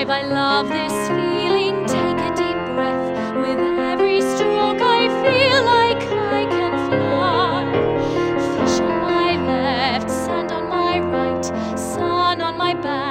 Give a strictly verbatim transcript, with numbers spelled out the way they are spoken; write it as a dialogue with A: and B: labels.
A: alive. I love this feeling. Take a deep breath. With every stroke I feel like I can fly. Fish on my left, sand on my right, sun on my back.